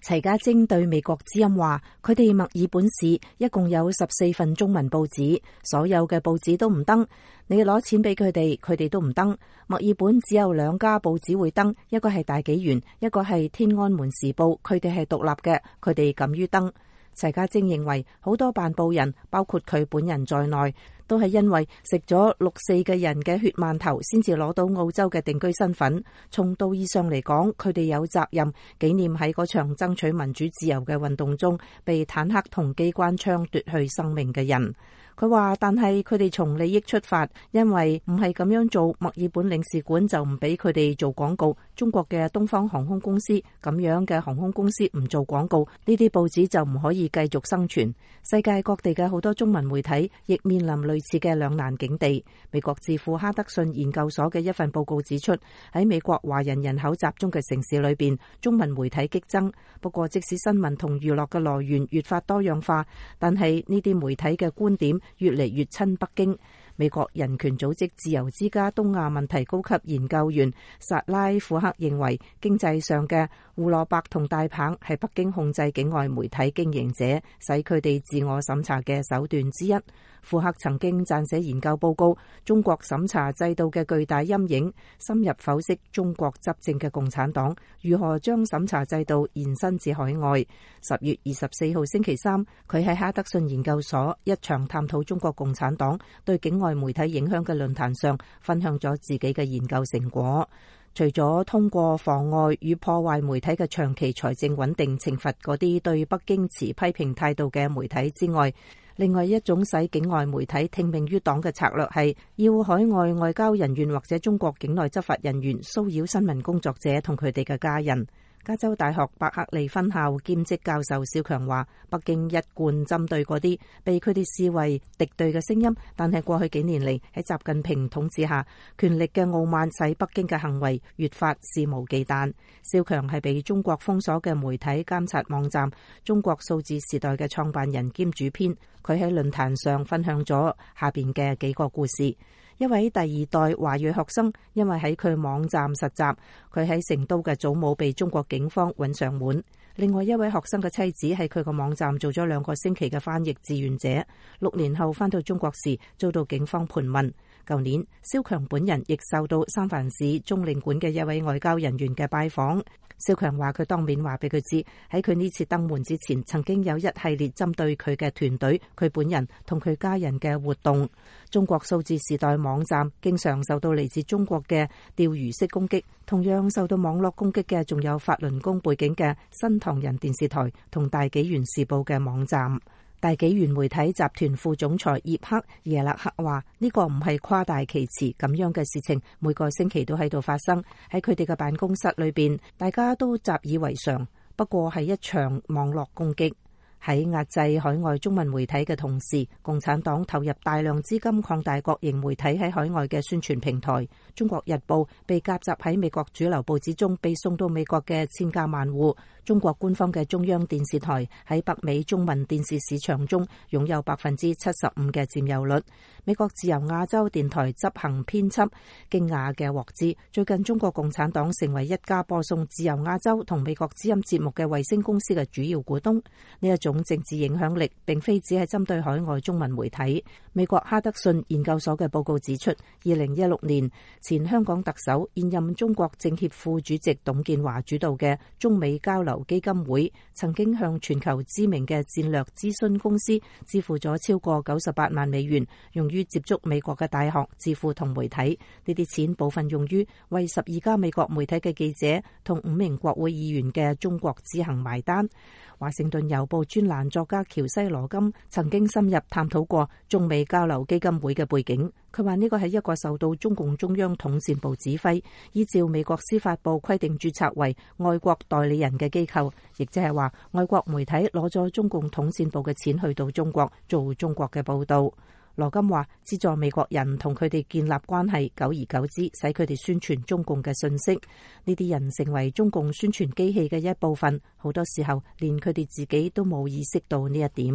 齊家晶對美國之音話，佢哋墨爾本市一共有14份中文報紙，所有嘅報紙都唔登。你攞錢俾佢哋都唔登。墨爾本只有2家報紙會登，一個係大紀元，一個係天安門時報，佢哋係獨立嘅，佢哋敢於登。齊家晶認為好多辦報人，包括佢本人在內，都係因為食咗6·4嘅人嘅血饅頭，先至攞到澳洲嘅定居身份。從道義上嚟講，佢哋有責任紀念喺嗰場爭取民主自由嘅運動中被坦克同機關槍奪去生命嘅人。佢話，但係佢哋從利益出發，因為唔係咁樣做，墨爾本領事館就唔俾佢哋做廣告。中國嘅東方航空公司咁樣嘅航空公司唔做廣告，呢啲報紙就唔可以繼續生存。世界各地嘅好多中文媒體亦面臨類似嘅兩難境地。美國智庫哈德遜研究所嘅一份報告指出，喺美國華人人口集中嘅城市裏邊，中文媒體激增。不過即使新聞同娛樂嘅來源越發多樣化，但係呢啲媒體嘅觀點越嚟越親北京。美國人權組織自由之家東亞問題高級研究員薩拉庫克認為，經濟上嘅胡蘿蔔同大棒係北京控制境外媒體經營者，使佢哋自我審查嘅手段之一。庫克曾經撰寫研究報告，中國審查制度嘅巨大陰影，深入剖析中國執政嘅共產黨如何將審查制度延伸至海外。10月24號星期三，佢喺哈德遜研究所一場探討中國共產黨對境外媒體影響嘅論壇上，分享咗自己嘅研究成果。除咗通過妨礙與破壞媒體嘅長期財政穩定懲罰嗰啲對北京持批評態度嘅媒體之外，另外一種使境外媒體聽命於黨嘅策略係要海外外交人員或者中國境內執法人員騷擾新聞工作者同佢哋嘅家人。加州大學伯克利分校兼職教授蕭強話，北京一貫針對嗰啲被佢哋視為敵對嘅聲音，但係過去幾年嚟喺習近平統治下，權力嘅傲慢使北京嘅行為越發肆無忌憚。蕭強係被中國封鎖嘅媒體監察網站中國數字時代嘅創辦人兼主編，佢喺論壇上分享咗下邊嘅幾個故事。一位第2代華裔學生因為喺佢網站實習，佢喺成都嘅祖母被中國警方揾上門。另外一位學生嘅妻子喺佢個網站做咗2個星期嘅翻譯志願者，6年後返到中國時遭到警方盤問。舊年，蕭強本人亦受到三藩市中領館嘅一位外交人員嘅拜訪。蕭強話佢當面話俾佢知，喺佢呢次登門之前，曾經有一系列針對佢嘅團隊、佢本人同佢家人嘅活動。中國數字時代網站經常受到嚟自中國嘅釣魚式攻擊，同樣受到網絡攻擊嘅仲有法輪功背景嘅新唐人電視台同大紀元時報嘅網站。大紀元媒體集團副總裁葉克耶勒克話，呢個唔係誇大其詞，咁樣嘅事情每個星期都喺度發生，喺佢哋嘅辦公室裏邊，大家都習以為常。不過係一場網絡攻擊。喺壓制海外中文媒體嘅同時，共產黨投入大量資金擴大國營媒體喺海外嘅宣傳平台。中國日報被夾雜喺美國主流報紙中，被送到美國嘅千家萬戶。中國官方嘅中央電視台喺北美中文電視市場中擁有75%嘅佔有率。美國自由亞洲電台執行編輯驚訝嘅獲知，最近中國共產黨成為一家播送自由亞洲同美國之音節目嘅衛星公司嘅主要股東。呢一種政治影響力並非只係針對海外中文媒體。美國哈德遜研究所嘅報告指出，2016年前香港特首、現任中國政協副主席董建華主導嘅中美交流基金會曾經向全球知名嘅戰略諮詢公司支付咗超過98萬美元，用於接觸美國嘅大學、智庫同媒體。呢啲錢部分用於為12家美國媒體嘅記者同5名國會議員嘅中國之行埋單。華盛頓郵報專欄作家喬西羅金曾經深入探討過中美交流基金會嘅背景。佢話呢個係一個受到中共中央統戰部指揮，依照美國司法部規定註冊為外國代理人嘅機構，亦即係話外國媒體攞咗中共統戰部嘅錢去到中國做中國嘅報道。羅金話，資助美國人同佢哋建立關係，久而久之使佢哋宣傳中共嘅信息。呢啲人成為中共宣傳機器嘅一部分，好多時候連佢哋自己都冇意識到呢一點。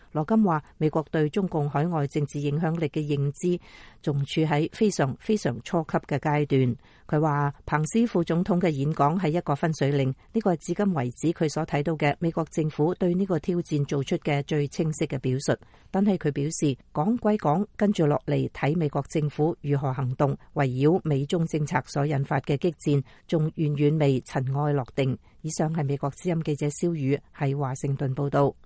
羅金話，美國對中共海外政治影響力嘅認知仲處喺非常非常初級嘅階段。佢話彭斯副總統嘅演講係一個分水嶺，呢個係至今為止佢所睇到嘅美國政府對呢個挑戰做出嘅最清晰嘅表述。但係佢表示，講歸講，跟住落嚟睇美國政府如何行動，圍繞美中政策所引發嘅激戰仲遠遠未塵埃落定。以上係美國之音記者蕭宇喺華盛頓報道。